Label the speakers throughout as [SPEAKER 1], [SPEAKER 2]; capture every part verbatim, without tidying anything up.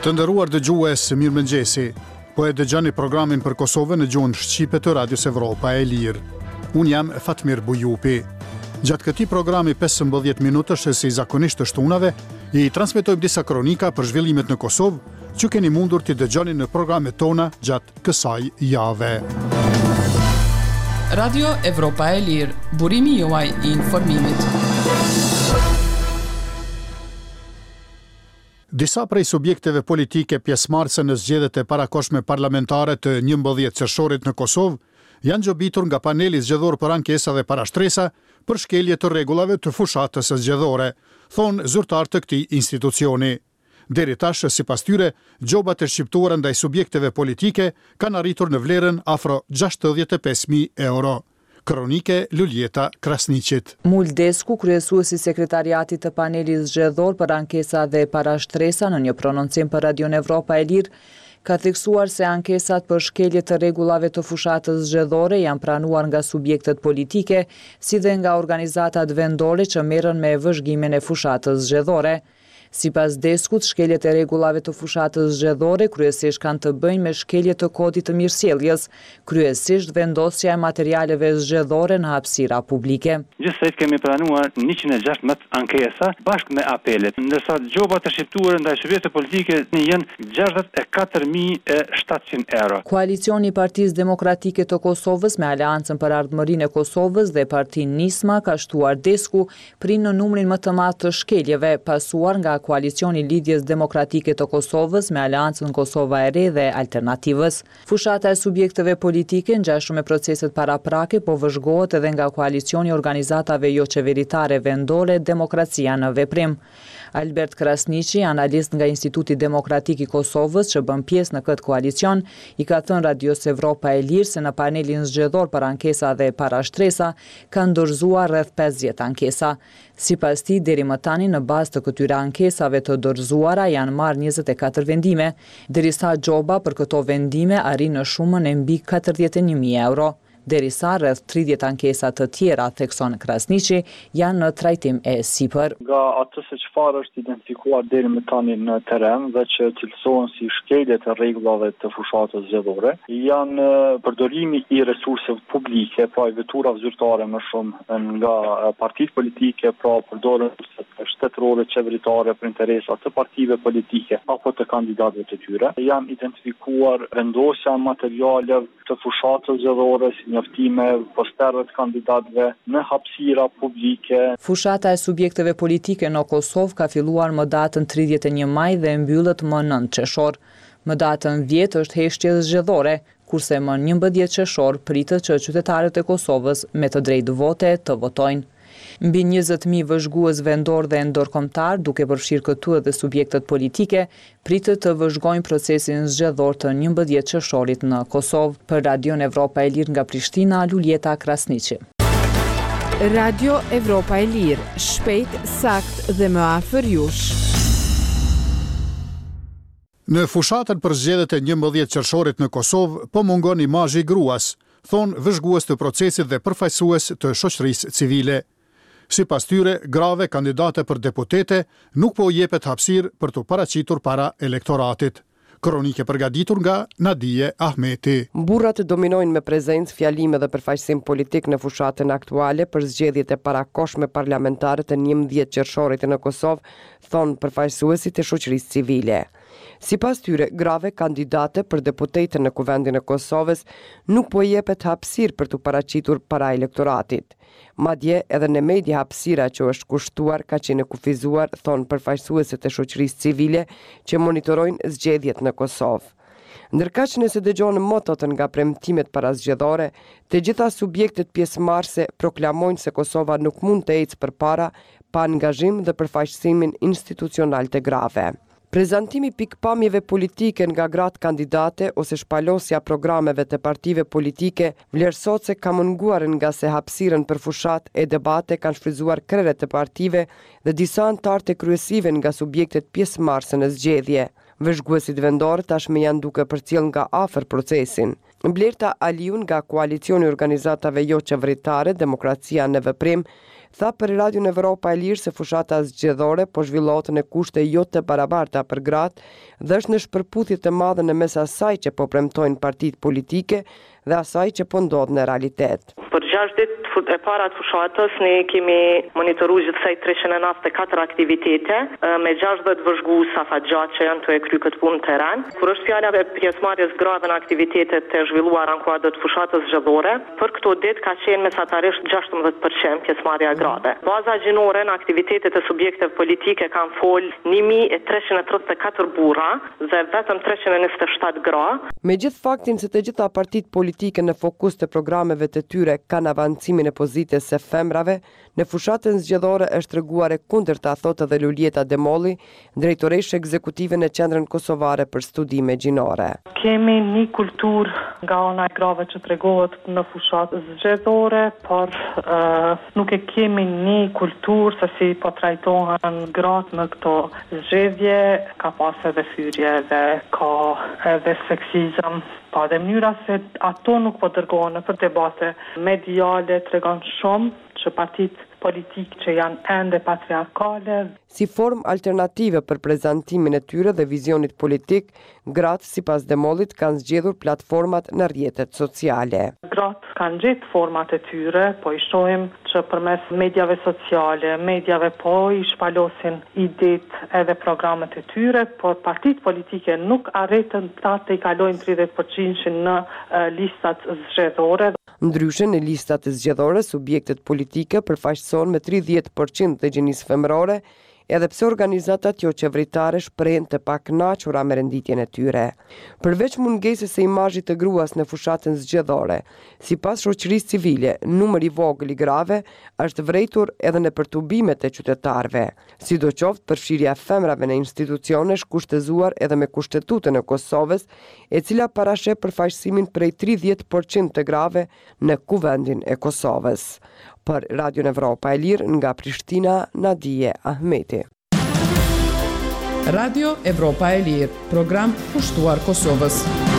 [SPEAKER 1] Të nderuar dëgjues, mirëmëngjesi. Po e dëgjoni programin për Kosovën në gjuhën shqipe të Radios Evropa e Lirë. Unë jam Fatmir Bujupi. Gjatë këtij programi pesëmbëdhjetë minutësh si zakonisht të shtunave, i transmetojmë disa kronika për zhvillimet në Kosovë, që keni mundur t'i dëgjoni në programet tona gjatë kësaj jave.
[SPEAKER 2] Radio Evropa e Lirë, burimi juaj i informimit.
[SPEAKER 1] Disa prej subjekteve politike pjesëmarrëse në zgjedhjet e parakohshme parlamentare të njëmbëdhjetë qershorit në Kosovë janë gjobitur nga paneli zgjedhor për ankesa dhe parashtresa për shkelje të rregullave të fushatës së zgjedhore, thonë zyrtar të këtij institucioni. Deri tash, sipas tyre, gjobat e shqiptuara ndaj subjekteve politike kanë arritur në vlerën afro gjashtëdhjetë e pesë mijë euro. Kronike Luljeta Krasniqit.
[SPEAKER 3] Mul Desku, kryesuesi i sekretariatit të panelit zgjedhor për ankesa dhe parashtresa, në një prononcim për Radion Evropa e Lirë, ka theksuar se ankesat për shkelje të rregullave të fushatës zgjedhore janë pranuar nga subjektet politike, si dhe nga organizatat vendore që merren me vëzhgimin e fushatës zgjedhore. Sipas Deskut, shkeljet e rregullave të fushatës zgjedhore kryesisht kanë të bëjnë me shkelje të kodit të mirësjelljes, kryesisht vendosja e materialeve zgjedhore në hapësira publike.
[SPEAKER 4] Gjithsesi kemi pranuar njëqind e gjashtëdhjetë ankesa bashkë me apelet, ndërsa gjobat e shqiptuara ndaj subjekteve politike janë gjashtëdhjetë e katër mijë e shtatëqind euro.
[SPEAKER 3] Koalicioni i Partisë Demokratike të Kosovës me Aleancën për Ardhmërinë e Kosovës dhe Partinë Nisma ka shtuar Desku prinë në numrin më të madh të shkeljeve, pasuar nga Koalicioni Lidhjes Demokratike të Kosovës me Aleancën Kosova e Re dhe Alternativës. Fushata e subjekteve politike ngjashme me proceset paraprake po vëzhgohet edhe nga koalicioni i organizatave jo qeveritare vendore Demokracia në Veprim. Albert Krasniqi, analist nga Instituti Demokratik i Kosovës që bën pjesë në këtë koalicion, i ka thënë Radios Evropa e Lirë se në panelin zgjedhor për ankesa dhe parashtresa kanë dorëzuar rreth pesëdhjetë ankesa. Sipas tij, deri më tani në bazë të këtyre ankesave të dorëzuara janë marrë njëzet e katër vendime, derisa gjoba për këto vendime arrin në shumën e mbi katërdhjetë e një mijë euro. Derisa rreth tridhjetë ankesa të tjera, thekson Krasniqi, janë në trajtim e sipër.
[SPEAKER 5] Nga atë se çfarë është identifikuar deri më tani në terren dhe që cilësohen si shkelje të rregullave të fushatës zgjedhore, janë përdorimi i resurseve publike, pra i vetura zyrtare më shumë nga partitë politike, pra përdorën shtetërore qeveritare për interesat të partive politike apo të kandidatëve të tyre. Janë identifikuar vendosja materiale të fushatës zgjedhore, si njoftime, posterët kandidatëve në hapësira publike.
[SPEAKER 3] Fushata e subjekteve politike në Kosovë ka filluar më datën tridhjetë e një maj dhe mbyllet më nëntë qershor. Më datën dhjetë është heshtje zgjedhore, kurse më njëmbëdhjetë qershor pritet që qytetarët e Kosovës me të drejtë vote të votojnë. Mbi njëzet mijë vëzhgues vendor dhe ndërkombëtar, duke përfshirë këtu edhe subjektet politike, pritet të vëzhgojnë procesin zgjedhor të njëmbëdhjetë qershorit në Kosovë. Për Radion Evropa e Lirë nga Prishtina, Luljeta Krasniqi.
[SPEAKER 6] Radio Evropa e Lirë, shpejt, sakt dhe më afër jush.
[SPEAKER 1] Në fushatën për zgjedhjet e njëmbëdhjetë qershorit në Kosovë po mungon imazhi i gruas, thonë vëzhgues të procesit dhe përfaqësues të shoqërisë civile. Sipas tyre, grave kandidate për deputete nuk po jepet hapësirë për të paraqitur para elektoratit. Kronike përgatitur nga Nadije Ahmeti.
[SPEAKER 7] Burrat dominojnë me prezencë, fjalime dhe përfaqësim politik në fushatën aktuale për zgjedhjet e parakohshme parlamentare të njëmbëdhjetë qershorit në Kosovë, thonë përfaqësuesit e shoqërisë civile. Sipas tyre, grave kandidate për deputete në Kuvendin e Kosovës nuk po jepet hapësirë për të paraqitur para elektoratit. Madje edhe në media hapësira që është kushtuar ka qenë kufizuar, thonë përfaqësuesit e shoqërisë civile që monitorojnë zgjedhjet në Kosovë. Ndërkaq nëse dëgjoni motot nga premtimet parazgjedhore, të gjitha subjektet pjesëmarrëse proklamojnë se Kosova nuk mund të ecë përpara pa angazhim dhe përfaqësimin institucional të grave. Prezantimi pikpamjeve politike nga gratë kandidate ose shpalosja programeve të partive politike vlerësot se ka munguar nga se hapësirën për fushat e debate kanë shfrytzuar krerët të partive dhe disa anëtar të kryesive nga subjektet pjesëmarrëse në zgjedhje. Vëzhguesit vendor tashmë janë duke përcjell nga afër procesin. Blerta Aliun nga koalicioni organizatave jo qeveritare Demokracia në Veprim tha për Radion Evropa e Lirë se fushata zgjedhore po zhvillohet në kushte jo të barabarta për gratë dhe është në shpërputhje të madhe në mes asaj që po premtojnë partitë politike dhe asaj që po ndodh në realitet.
[SPEAKER 8] Për gjashtë ditë e para të fushatës ne kemi monitoruar gjithsej treqind e nëntëdhjetë e katër aktivitete me gjashtëdhjetë vëzhguesa fatgjatë që janë të e kry këtë punë në teren. Kur është fjala e pjesëmarrjes grave në aktivitetet të zhvilluara në kuadër të fushatës zgjedhore, për këto ditë ka qenë mesatarisht gjashtëmbëdhjetë përqind pjesëmarrja grave. Baza gjinore në aktivitetet e subjekteve politike kanë fol një mijë e treqind e tridhjetë e katër burra dhe vetëm treqind e njëzet e shtatë gra.
[SPEAKER 7] Megjith faktin se të gjitha partitë politike në fokus të programeve të tyre kanë avancimin e pozitës së femrave, në fushatën zgjedhore është treguar e kundërta, thotë edhe Lulieta Demolli, drejtoreshe ekzekutive në Qendrën Kosovare për Studime Gjinore.
[SPEAKER 9] Kemi një kulturë nga ana e grave që tregohet në fushatë zgjedhore, por uh, nuk e kemi një kulturë se si po trajtohen gratë në këto zgjedhje, ka pas edhe fyrje dhe ka edhe seksizëm. Pa dhe mënyra se ato nuk po dërgohen në për debate mediale tregon shumë që partitë politikë që janë ende patriarkale.
[SPEAKER 7] Si formë alternative për prezantimin e tyre dhe vizionit politik, gratë sipas Demollit kanë zgjedhur platformat në rrjetet sociale.
[SPEAKER 9] Gratë kanë gjetë format e tyre, po i shohim që përmes medjave sociale, medjave po i shpalosin idetë edhe programet e tyre, por partitë politike nuk arritën ta të i kalojnë tridhjetë përqind në uh, listat zgjedhore.
[SPEAKER 7] Ndryshe në listat e zgjedhore, subjektet politike përfaqësohen me tridhjetë përqind të gjinisë femërore, edhe pse organizatat jo qeveritare shprehen të pakënaqura me renditjen e tyre. Përveç mungesës së imazhit të gruas në fushatën zgjedhore, sipas shoqërisë civile, numri i vogël i grave është vërejtur edhe në perturbimet e qytetarëve. Sidoqoftë, përfshirja e femrave në institucione është kushtëzuar edhe me Kushtetutën e Kosovës, e cila parasheh përfaqësimin prej tridhjetë përqind të grave në Kuvendin e Kosovës. Për Radion Evropa e Lirë nga Prishtina, Nadije Ahmeti.
[SPEAKER 2] Radio Evropa e Lirë, program pushtuar Kosovës.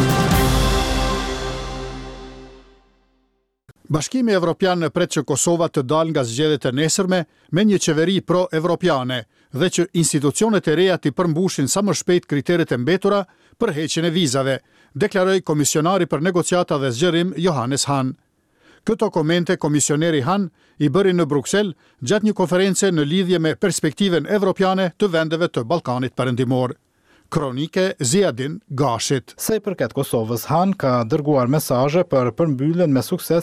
[SPEAKER 1] Bashkimi Evropian pret që Kosova të dalë nga zgjedhjet e nesërme me një qeveri pro-evropiane dhe që institucionet e reja të përmbushin sa më shpejt kriteret e mbetura për heqjen e vizave, deklaroi komisionari për negociata dhe zgjerim Johannes Hahn. Këto komente komisioneri Hahn i bëri në Bruksel gjatë një konference në lidhje me perspektiven evropiane të vendeve të Ballkanit Perëndimor. Kronike Ziadin Gashit.
[SPEAKER 10] Sa i përket Kosovës, Hahn ka dërguar mesazhe për përmbylljen me sukses